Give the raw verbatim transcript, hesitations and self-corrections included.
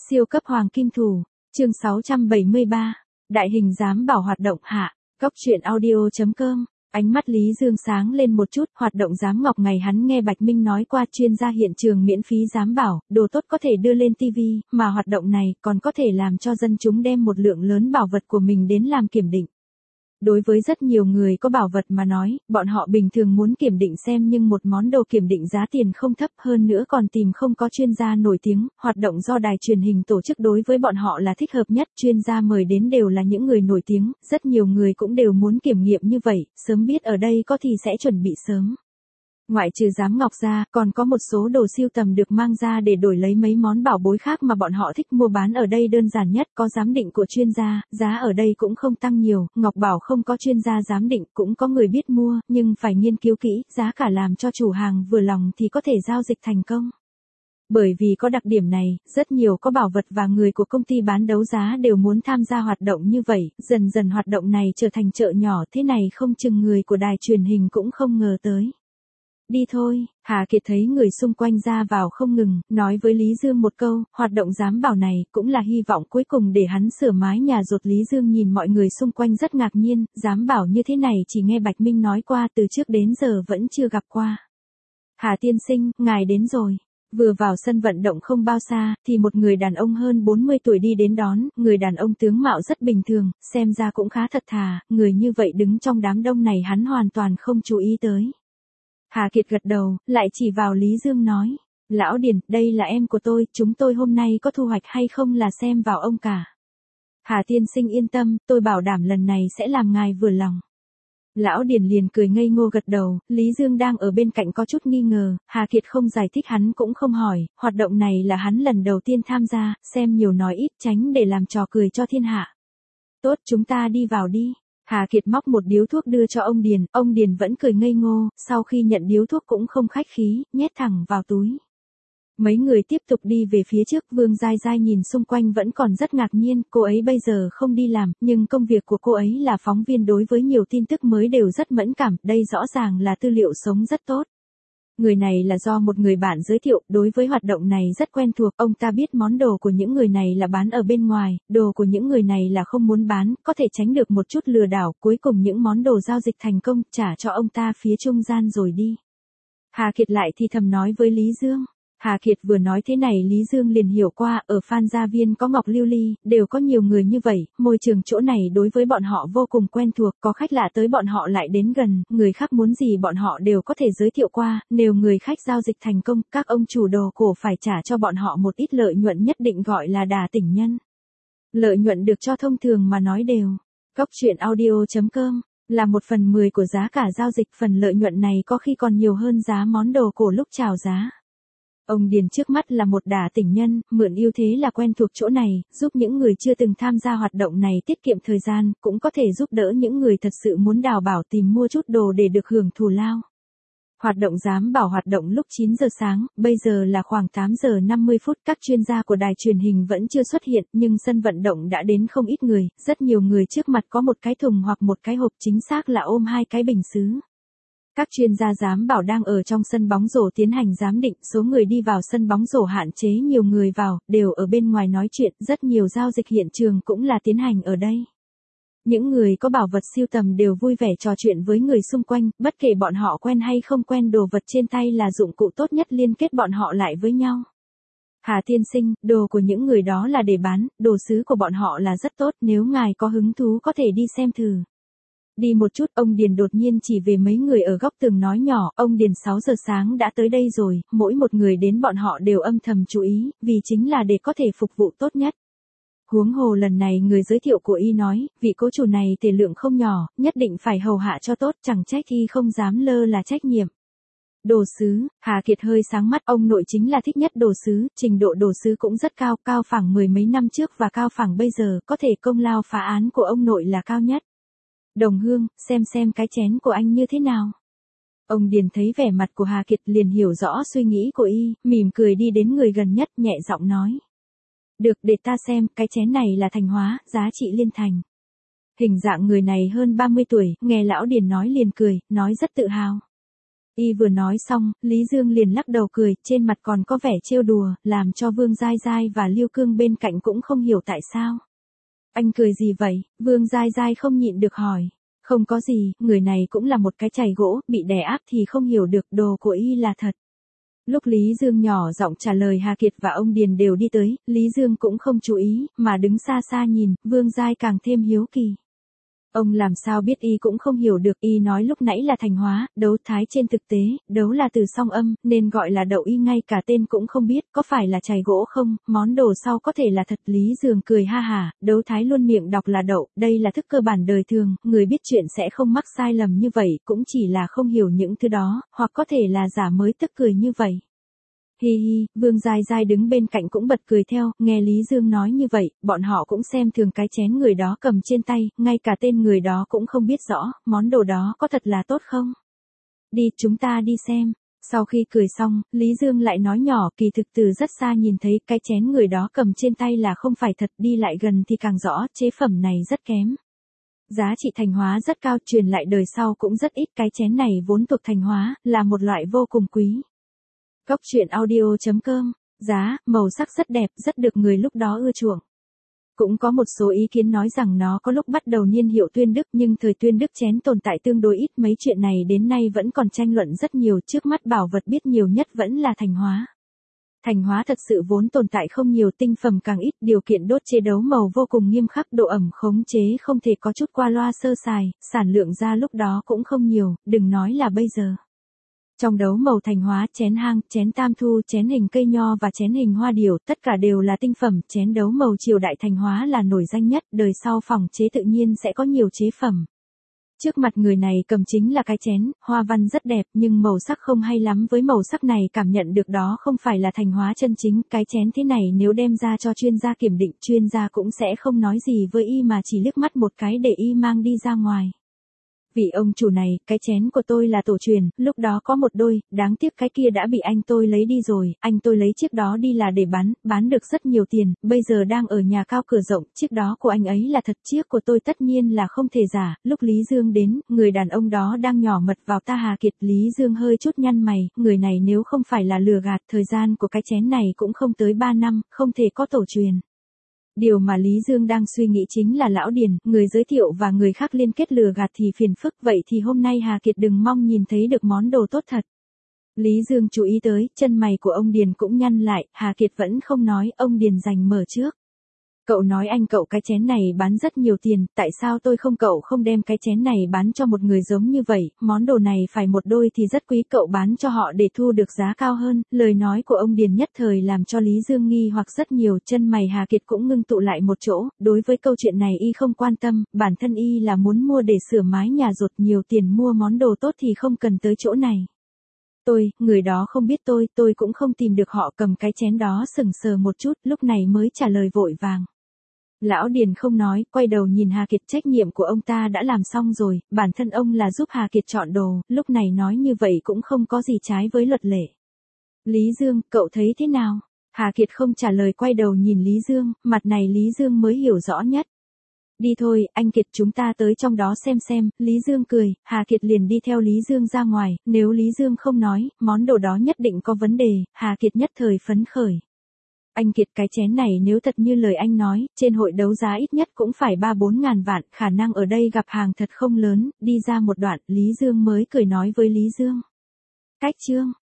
Siêu cấp hoàng kim thủ, chương sáu trăm bảy mươi ba, đại hình giám bảo hoạt động hạ, góc truyện audio chấm com. Ánh mắt Lý Dương sáng lên một chút, hoạt động giám ngọc ngày hắn nghe Bạch Minh nói qua chuyên gia hiện trường miễn phí giám bảo, đồ tốt có thể đưa lên ti vi, mà hoạt động này còn có thể làm cho dân chúng đem một lượng lớn bảo vật của mình đến làm kiểm định. Đối với rất nhiều người có bảo vật mà nói, bọn họ bình thường muốn kiểm định xem nhưng một món đồ kiểm định giá tiền không thấp hơn nữa còn tìm không có chuyên gia nổi tiếng, hoạt động do đài truyền hình tổ chức đối với bọn họ là thích hợp nhất, chuyên gia mời đến đều là những người nổi tiếng, rất nhiều người cũng đều muốn kiểm nghiệm như vậy, sớm biết ở đây có thì sẽ chuẩn bị sớm. Ngoại trừ giám ngọc ra, còn có một số đồ siêu tầm được mang ra để đổi lấy mấy món bảo bối khác mà bọn họ thích mua bán ở đây đơn giản nhất, có giám định của chuyên gia, giá ở đây cũng không tăng nhiều, ngọc bảo không có chuyên gia giám định, cũng có người biết mua, nhưng phải nghiên cứu kỹ, giá cả làm cho chủ hàng vừa lòng thì có thể giao dịch thành công. Bởi vì có đặc điểm này, rất nhiều có bảo vật và người của công ty bán đấu giá đều muốn tham gia hoạt động như vậy, dần dần hoạt động này trở thành chợ nhỏ thế này không chừng người của đài truyền hình cũng không ngờ tới. Đi thôi, Hà Kiệt thấy người xung quanh ra vào không ngừng, nói với Lý Dương một câu, hoạt động giám bảo này cũng là hy vọng cuối cùng để hắn sửa mái nhà ruột. Lý Dương nhìn mọi người xung quanh rất ngạc nhiên, giám bảo như thế này chỉ nghe Bạch Minh nói qua từ trước đến giờ vẫn chưa gặp qua. Hà tiên sinh, ngài đến rồi. Vừa vào sân vận động không bao xa, thì một người đàn ông hơn bốn mươi tuổi đi đến đón, người đàn ông tướng mạo rất bình thường, xem ra cũng khá thật thà, người như vậy đứng trong đám đông này hắn hoàn toàn không chú ý tới. Hà Kiệt gật đầu, lại chỉ vào Lý Dương nói, Lão Điền, đây là em của tôi, chúng tôi hôm nay có thu hoạch hay không là xem vào ông cả. Hà tiên sinh yên tâm, tôi bảo đảm lần này sẽ làm ngài vừa lòng. Lão Điền liền cười ngây ngô gật đầu, Lý Dương đang ở bên cạnh có chút nghi ngờ, Hà Kiệt không giải thích hắn cũng không hỏi, hoạt động này là hắn lần đầu tiên tham gia, xem nhiều nói ít tránh để làm trò cười cho thiên hạ. Tốt, chúng ta đi vào đi. Hà Kiệt móc một điếu thuốc đưa cho ông Điền, ông Điền vẫn cười ngây ngô, sau khi nhận điếu thuốc cũng không khách khí, nhét thẳng vào túi. Mấy người tiếp tục đi về phía trước, Vương Giai Giai nhìn xung quanh vẫn còn rất ngạc nhiên, cô ấy bây giờ không đi làm, nhưng công việc của cô ấy là phóng viên đối với nhiều tin tức mới đều rất mẫn cảm, đây rõ ràng là tư liệu sống rất tốt. Người này là do một người bạn giới thiệu, đối với hoạt động này rất quen thuộc, ông ta biết món đồ của những người này là bán ở bên ngoài, đồ của những người này là không muốn bán, có thể tránh được một chút lừa đảo, cuối cùng những món đồ giao dịch thành công, trả cho ông ta phía trung gian rồi đi. Hà Kiệt lại thì thầm nói với Lý Dương. Hà Kiệt vừa nói thế này Lý Dương liền hiểu qua, ở Phan Gia Viên có Ngọc Lưu Ly, đều có nhiều người như vậy, môi trường chỗ này đối với bọn họ vô cùng quen thuộc, có khách lạ tới bọn họ lại đến gần, người khác muốn gì bọn họ đều có thể giới thiệu qua, nếu người khách giao dịch thành công, các ông chủ đồ cổ phải trả cho bọn họ một ít lợi nhuận nhất định gọi là đà tỉnh nhân. Lợi nhuận được cho thông thường mà nói đều. Góc truyện audio chấm com là một phần mười của giá cả giao dịch, phần lợi nhuận này có khi còn nhiều hơn giá món đồ cổ lúc chào giá. Ông Điền trước mắt là một đả tỉnh nhân, mượn ưu thế là quen thuộc chỗ này, giúp những người chưa từng tham gia hoạt động này tiết kiệm thời gian, cũng có thể giúp đỡ những người thật sự muốn đào bảo tìm mua chút đồ để được hưởng thù lao. Hoạt động giám bảo hoạt động lúc chín giờ sáng, bây giờ là khoảng tám giờ năm mươi phút, các chuyên gia của đài truyền hình vẫn chưa xuất hiện, nhưng sân vận động đã đến không ít người, rất nhiều người trước mặt có một cái thùng hoặc một cái hộp, chính xác là ôm hai cái bình sứ. Các chuyên gia giám bảo đang ở trong sân bóng rổ tiến hành giám định, số người đi vào sân bóng rổ hạn chế nhiều người vào, đều ở bên ngoài nói chuyện, rất nhiều giao dịch hiện trường cũng là tiến hành ở đây. Những người có bảo vật siêu tầm đều vui vẻ trò chuyện với người xung quanh, bất kể bọn họ quen hay không quen, đồ vật trên tay là dụng cụ tốt nhất liên kết bọn họ lại với nhau. Hà tiên sinh, đồ của những người đó là để bán, đồ sứ của bọn họ là rất tốt, nếu ngài có hứng thú có thể đi xem thử. Đi một chút, ông Điền đột nhiên chỉ về mấy người ở góc tường nói nhỏ, ông Điền sáu giờ sáng đã tới đây rồi, mỗi một người đến bọn họ đều âm thầm chú ý, vì chính là để có thể phục vụ tốt nhất. Huống hồ lần này người giới thiệu của y nói, vị cố chủ này thể lượng không nhỏ, nhất định phải hầu hạ cho tốt, chẳng trách y không dám lơ là trách nhiệm. Đồ sứ, Hà Kiệt hơi sáng mắt, ông nội chính là thích nhất đồ sứ, trình độ đồ sứ cũng rất cao, cao phẳng mười mấy năm trước và cao phẳng bây giờ, có thể công lao phá án của ông nội là cao nhất. Đồng Hương, xem xem cái chén của anh như thế nào. Ông Điền thấy vẻ mặt của Hà Kiệt liền hiểu rõ suy nghĩ của y, mỉm cười đi đến người gần nhất, nhẹ giọng nói. Được, để ta xem, cái chén này là thành hóa, giá trị liên thành. Hình dạng người này hơn ba mươi tuổi, nghe lão Điền nói liền cười, nói rất tự hào. Y vừa nói xong, Lý Dương liền lắc đầu cười, trên mặt còn có vẻ trêu đùa, làm cho Vương Giai Giai và Lưu Cương bên cạnh cũng không hiểu tại sao. Anh cười gì vậy? Vương Giai Giai không nhịn được hỏi. Không có gì, người này cũng là một cái chày gỗ, bị đè áp thì không hiểu được, đồ của Y là thật. Lúc Lý Dương nhỏ giọng trả lời, Hà Kiệt và ông Điền đều đi tới, Lý Dương cũng không chú ý, mà đứng xa xa nhìn, Vương Giai càng thêm hiếu kỳ. Ông làm sao biết? Y cũng không hiểu được. Y nói lúc nãy là thành hóa, đấu thái trên thực tế, đấu là từ song âm, nên gọi là đậu. Y ngay cả tên cũng không biết, có phải là chày gỗ không, món đồ sau có thể là thật. Lý Dương cười ha hả, đấu thái luôn miệng đọc là đậu, đây là thức cơ bản đời thường, người biết chuyện sẽ không mắc sai lầm như vậy, cũng chỉ là không hiểu những thứ đó, hoặc có thể là giả mới tức cười như vậy. Hi hi, Vương Giai Giai đứng bên cạnh cũng bật cười theo, nghe Lý Dương nói như vậy, bọn họ cũng xem thường cái chén người đó cầm trên tay, ngay cả tên người đó cũng không biết rõ, món đồ đó có thật là tốt không? Đi, chúng ta đi xem. Sau khi cười xong, Lý Dương lại nói nhỏ, kỳ thực từ rất xa nhìn thấy cái chén người đó cầm trên tay là không phải thật, đi lại gần thì càng rõ, chế phẩm này rất kém. Giá trị thành hóa rất cao, truyền lại đời sau cũng rất ít, cái chén này vốn thuộc thành hóa, là một loại vô cùng quý. Cốc truyện audio chấm com, giá, màu sắc rất đẹp, rất được người lúc đó ưa chuộng. Cũng có một số ý kiến nói rằng nó có lúc bắt đầu niên hiệu Tuyên Đức, nhưng thời Tuyên Đức chén tồn tại tương đối ít, mấy chuyện này đến nay vẫn còn tranh luận rất nhiều, trước mắt bảo vật biết nhiều nhất vẫn là thành hóa. Thành hóa thật sự vốn tồn tại không nhiều, tinh phẩm càng ít, điều kiện đốt chế đấu màu vô cùng nghiêm khắc, độ ẩm khống chế không thể có chút qua loa sơ sài, sản lượng ra lúc đó cũng không nhiều, đừng nói là bây giờ. Trong đấu màu thành hóa, chén hang, chén tam thu, chén hình cây nho và chén hình hoa điểu, tất cả đều là tinh phẩm, chén đấu màu triều đại thành hóa là nổi danh nhất, đời sau phòng chế tự nhiên sẽ có nhiều chế phẩm. Trước mặt người này cầm chính là cái chén, hoa văn rất đẹp nhưng màu sắc không hay lắm, với màu sắc này cảm nhận được đó không phải là thành hóa chân chính, cái chén thế này nếu đem ra cho chuyên gia kiểm định, chuyên gia cũng sẽ không nói gì với Y mà chỉ liếc mắt một cái để Y mang đi ra ngoài. Vì ông chủ này, cái chén của tôi là tổ truyền, lúc đó có một đôi, đáng tiếc cái kia đã bị anh tôi lấy đi rồi, anh tôi lấy chiếc đó đi là để bán, bán được rất nhiều tiền, bây giờ đang ở nhà cao cửa rộng, chiếc đó của anh ấy là thật, chiếc của tôi tất nhiên là không thể giả. Lúc Lý Dương đến, người đàn ông đó đang nhỏ mật vào ta. Hà Kiệt. Lý Dương hơi chút nhăn mày, người này nếu không phải là lừa gạt, thời gian của cái chén này cũng không tới ba năm, không thể có tổ truyền. Điều mà Lý Dương đang suy nghĩ chính là lão Điền, người giới thiệu và người khác liên kết lừa gạt thì phiền phức, vậy thì hôm nay Hà Kiệt đừng mong nhìn thấy được món đồ tốt thật. Lý Dương chú ý tới, chân mày của ông Điền cũng nhăn lại, Hà Kiệt vẫn không nói, ông Điền giành mở trước. Cậu nói anh cậu cái chén này bán rất nhiều tiền, tại sao tôi không cậu không đem cái chén này bán cho một người giống như vậy, món đồ này phải một đôi thì rất quý, cậu bán cho họ để thu được giá cao hơn. Lời nói của ông Điền nhất thời làm cho Lý Dương nghi hoặc rất nhiều, chân mày Hà Kiệt cũng ngưng tụ lại một chỗ, đối với câu chuyện này Y không quan tâm, bản thân Y là muốn mua để sửa mái nhà, rột nhiều tiền mua món đồ tốt thì không cần tới chỗ này. Tôi, người đó không biết tôi, tôi cũng không tìm được họ, cầm cái chén đó sững sờ một chút, lúc này mới trả lời vội vàng. Lão Điền không nói, quay đầu nhìn Hà Kiệt, trách nhiệm của ông ta đã làm xong rồi, bản thân ông là giúp Hà Kiệt chọn đồ, lúc này nói như vậy cũng không có gì trái với luật lệ. Lý Dương, cậu thấy thế nào? Hà Kiệt không trả lời, quay đầu nhìn Lý Dương, mặt này Lý Dương mới hiểu rõ nhất. Đi thôi, anh Kiệt, chúng ta tới trong đó xem xem. Lý Dương cười, Hà Kiệt liền đi theo Lý Dương ra ngoài, nếu Lý Dương không nói, món đồ đó nhất định có vấn đề, Hà Kiệt nhất thời phấn khởi. Anh Kiệt, cái chén này nếu thật như lời anh nói, trên hội đấu giá ít nhất cũng phải ba bốn ngàn vạn, khả năng ở đây gặp hàng thật không lớn. Đi ra một đoạn, Lý Dương mới cười nói với Lý Dương. Cách chương.